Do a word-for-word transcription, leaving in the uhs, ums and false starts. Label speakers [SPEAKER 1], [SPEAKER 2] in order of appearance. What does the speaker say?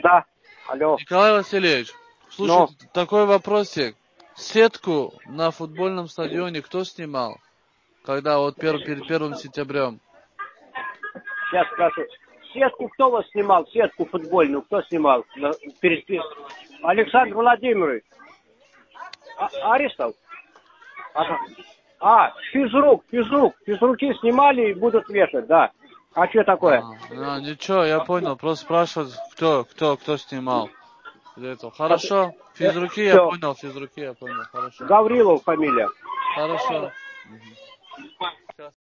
[SPEAKER 1] Да, алло.
[SPEAKER 2] Николай Васильевич, слушай,
[SPEAKER 1] Но.
[SPEAKER 2] такой вопросик. Сетку на футбольном стадионе кто снимал? Когда вот пер, перед первым сентябрем?
[SPEAKER 1] Сейчас спрашиваю. Сетку кто вас снимал? Сетку футбольную кто снимал? На, перед, Александр Владимирович. А, Аристов? Ага. А, физрук, физрук. Физруки снимали и будут вешать, да. А что такое?
[SPEAKER 2] А, а, ничего, я понял. Просто спрашивают, кто, кто, кто снимал. Это. Хорошо. Физруки, я
[SPEAKER 1] Все.
[SPEAKER 2] понял, физруки, я понял. Хорошо.
[SPEAKER 1] Гаврилов фамилия.
[SPEAKER 2] Хорошо.